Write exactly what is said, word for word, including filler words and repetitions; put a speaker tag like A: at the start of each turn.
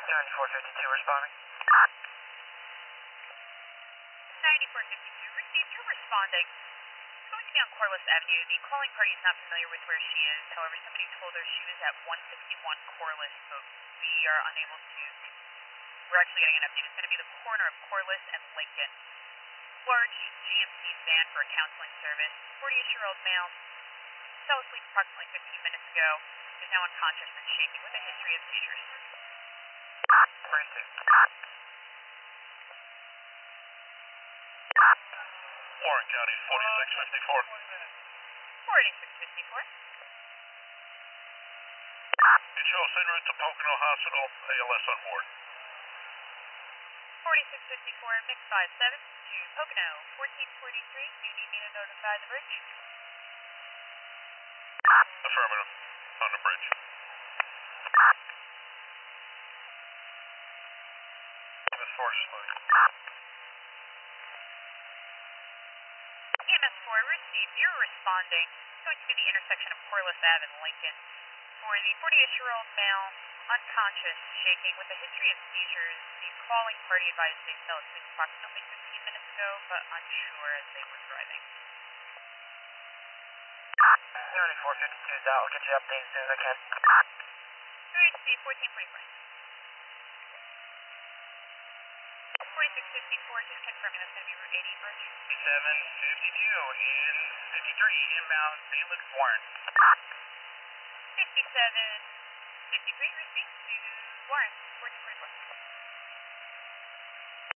A: ninety-four fifty-two responding.
B: ninety-four fifty-two, received, you're responding. It's going to be on Corliss Avenue. The calling party is not familiar with where she is. However, somebody told her she was at one fifty-one Corliss, but we are unable to. We're actually getting an update. It's going to be the corner of Corliss and Lincoln. Large G M C van for a counseling service. forty-ish-year-old male. Fell asleep approximately fifteen minutes ago. Is now unconscious and shaking with a history of seizures.
C: Warren County, forty-six fifty-four.
B: forty-six fifty-four.
C: It shows en route to Pocono Hospital, A L S on board.
B: forty-six fifty-four, mix five seven to Pocono, fourteen forty-three. Do you need me to notify the bridge?
C: Affirmative. On the bridge.
A: E M S four responding.
B: E M S four received, you're responding. It's going to be the intersection of Corliss Ave and Lincoln. For the forty-ish-year-old male, unconscious, shaking, with a history of seizures, the calling party advised they fell asleep approximately fifteen minutes ago, but unsure as they were driving.
A: ninety-four fifty-two is out. I'll get you updated as soon as I can.
B: Three C fourteen forty-four. forty-six fifty-four, just confirming that's going to be Route eighty bridge.
D: seven fifty-two and fifty-three inbound Saint Luke's Warren.
B: fifty-seven fifty-three received to Warren, fourteen forty-four.